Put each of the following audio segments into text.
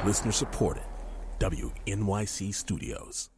Listener supported. WNYC Studios.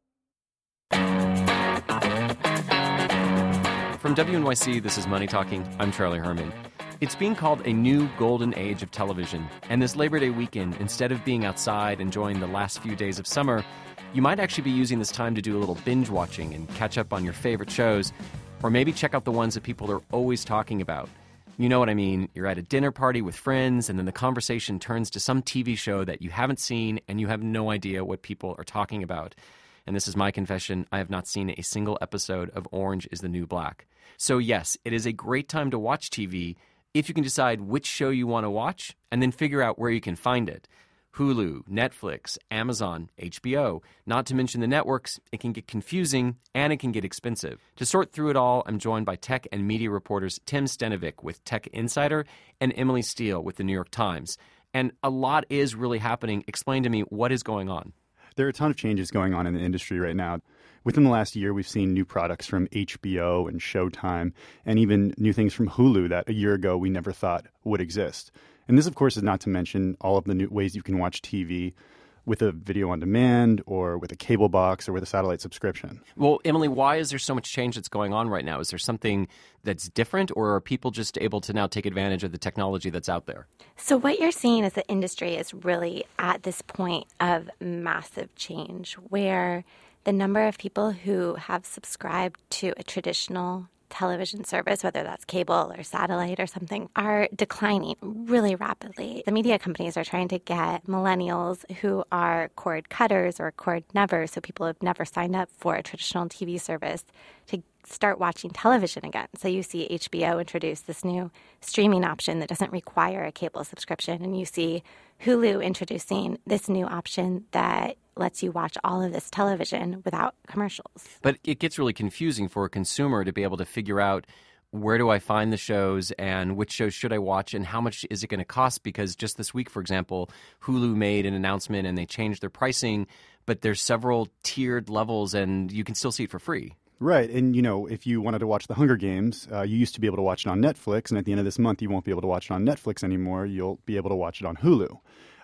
From WNYC, this is Money Talking. I'm Charlie Herman. It's being called a new golden age of television. And this Labor Day weekend, instead of being outside enjoying the last few days of summer, you might actually be using this time to do a little binge watching and catch up on your favorite shows, or maybe check out the ones that people are always talking about. You know what I mean. You're at a dinner party with friends, and then the conversation turns to some TV show that you haven't seen, and you have no idea what people are talking about. And this is my confession. I have not seen a single episode of Orange is the New Black. So yes, it is a great time to watch TV if you can decide which show you want to watch and then figure out where you can find it. Hulu, Netflix, Amazon, HBO, not to mention the networks. It can get confusing and it can get expensive. To sort through it all, I'm joined by tech and media reporters Tim Stenovec with Tech Insider and Emily Steele with the New York Times. And a lot is really happening. Explain to me what is going on. There are a ton of changes going on in the industry right now. Within the last year, we've seen new products from HBO and Showtime, and even new things from Hulu that a year ago we never thought would exist. And this, of course, is not to mention all of the new ways you can watch TV with a video on demand or with a cable box or with a satellite subscription. Well, Emily, why is there so much change that's going on right now? Is there something that's different, or are people just able to now take advantage of the technology that's out there? So what you're seeing is the industry is really at this point of massive change where the number of people who have subscribed to a traditional television service, whether that's cable or satellite or something, are declining really rapidly. The media companies are trying to get millennials who are cord cutters or cord nevers, so people who have never signed up for a traditional TV service, to start watching television again. So you see HBO introduce this new streaming option that doesn't require a cable subscription, and you see Hulu introducing this new option that lets you watch all of this television without commercials. But it gets really confusing for a consumer to be able to figure out, where do I find the shows and which shows should I watch and how much is it going to cost? Because just this week, for example, Hulu made an announcement and they changed their pricing, but there's several tiered levels and you can still see it for free. Right. And, you know, if you wanted to watch The Hunger Games, you used to be able to watch it on Netflix. And at the end of this month, you won't be able to watch it on Netflix anymore. You'll be able to watch it on Hulu.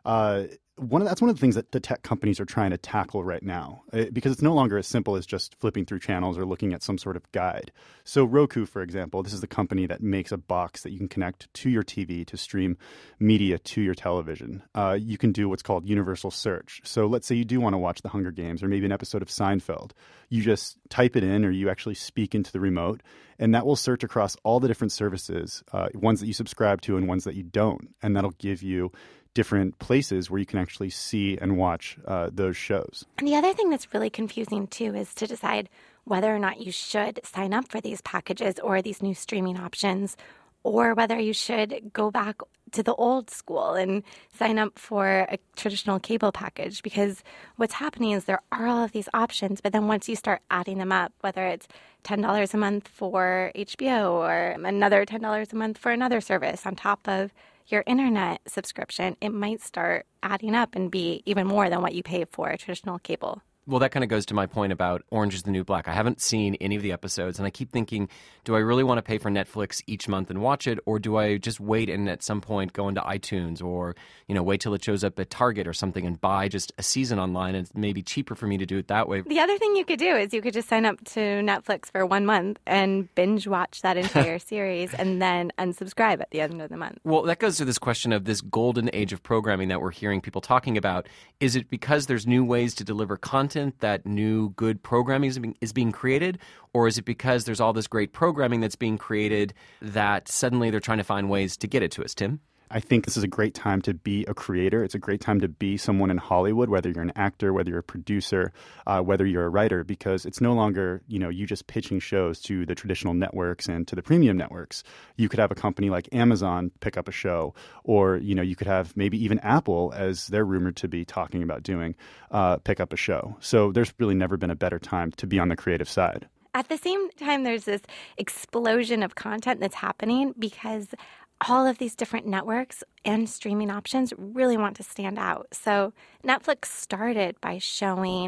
That's one of the things that the tech companies are trying to tackle right now, because it's no longer as simple as just flipping through channels or looking at some sort of guide. So Roku, for example, this is the company that makes a box that you can connect to your TV to stream media to your television. You can do what's called universal search. So let's say you do want to watch The Hunger Games or maybe an episode of Seinfeld. You just type it in, or you actually speak into the remote, and that will search across all the different services, ones that you subscribe to and ones that you don't. And that'll give you different places where you can actually see and watch those shows. And the other thing that's really confusing, too, is to decide whether or not you should sign up for these packages or these new streaming options, or whether you should go back to the old school and sign up for a traditional cable package. Because what's happening is there are all of these options, but then once you start adding them up, whether it's $10 a month for HBO or another $10 a month for another service on top of your internet subscription, it might start adding up and be even more than what you pay for a traditional cable. Well, that kind of goes to my point about Orange is the New Black. I haven't seen any of the episodes, and I keep thinking, do I really want to pay for Netflix each month and watch it, or do I just wait and at some point go into iTunes or, wait till it shows up at Target or something and buy just a season online, and it's maybe cheaper for me to do it that way. The other thing you could do is you could just sign up to Netflix for 1 month and binge watch that entire series and then unsubscribe at the end of the month. Well, that goes to this question of this golden age of programming that we're hearing people talking about. Is it because there's new ways to deliver content that new good programming is being created, or is it because there's all this great programming that's being created that suddenly they're trying to find ways to get it to us, Tim? I think this is a great time to be a creator. It's a great time to be someone in Hollywood, whether you're an actor, whether you're a producer, whether you're a writer, because it's no longer, you just pitching shows to the traditional networks and to the premium networks. You could have a company like Amazon pick up a show, or, you could have maybe even Apple, as they're rumored to be talking about doing, pick up a show. So there's really never been a better time to be on the creative side. At the same time, there's this explosion of content that's happening because all of these different networks and streaming options really want to stand out. So Netflix started by showing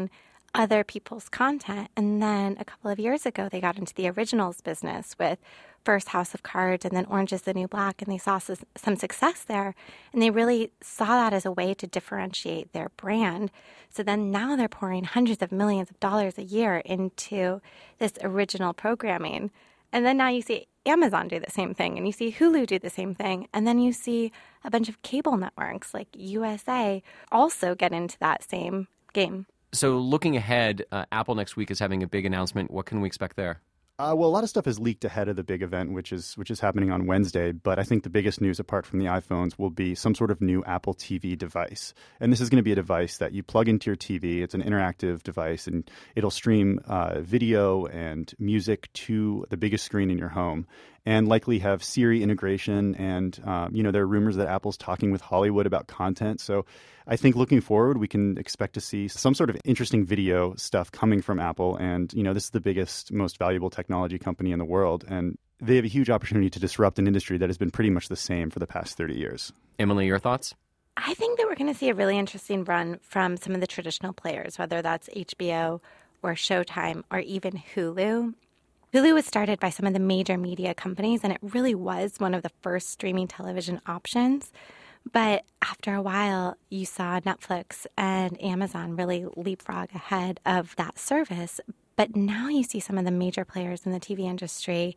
other people's content. And then a couple of years ago, they got into the originals business with first House of Cards and then Orange is the New Black, and they saw some success there. And they really saw that as a way to differentiate their brand. So then now they're pouring hundreds of millions of dollars a year into this original programming. And then now you see Amazon do the same thing, and you see Hulu do the same thing. And then you see a bunch of cable networks like USA also get into that same game. So looking ahead, Apple next week is having a big announcement. What can we expect there? Well, a lot of stuff is leaked ahead of the big event, which is happening on Wednesday. But I think the biggest news, apart from the iPhones, will be some sort of new Apple TV device. And this is going to be a device that you plug into your TV. It's an interactive device, and it'll stream video and music to the biggest screen in your home, and likely have Siri integration. And, there are rumors that Apple's talking with Hollywood about content. So I think looking forward, we can expect to see some sort of interesting video stuff coming from Apple. And, this is the biggest, most valuable technology company in the world. And they have a huge opportunity to disrupt an industry that has been pretty much the same for the past 30 years. Emily, your thoughts? I think that we're going to see a really interesting run from some of the traditional players, whether that's HBO or Showtime or even Hulu. Hulu was started by some of the major media companies, and it really was one of the first streaming television options. But after a while, you saw Netflix and Amazon really leapfrog ahead of that service. But now you see some of the major players in the TV industry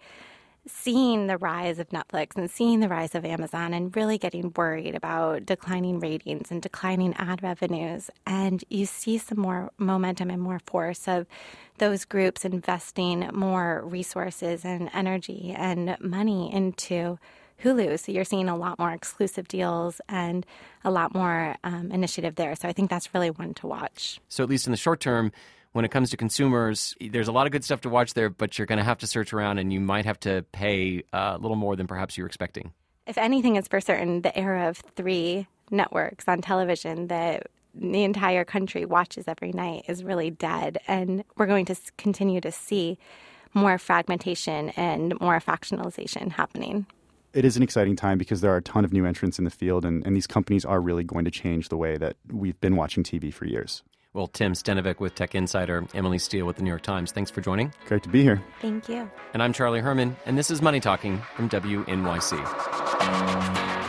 seeing the rise of Netflix and seeing the rise of Amazon and really getting worried about declining ratings and declining ad revenues. And you see some more momentum and more force of those groups investing more resources and energy and money into Hulu. So you're seeing a lot more exclusive deals and a lot more initiative there. So I think that's really one to watch. So at least in the short term, when it comes to consumers, there's a lot of good stuff to watch there, but you're going to have to search around and you might have to pay a little more than perhaps you're expecting. If anything is for certain, the era of 3 networks on television that the entire country watches every night is really dead. And we're going to continue to see more fragmentation and more factionalization happening. It is an exciting time because there are a ton of new entrants in the field, and these companies are really going to change the way that we've been watching TV for years. Well, Tim Stenovec with Tech Insider, Emily Steele with the New York Times. Thanks for joining. Great to be here. Thank you. And I'm Charlie Herman, and this is Money Talking from WNYC.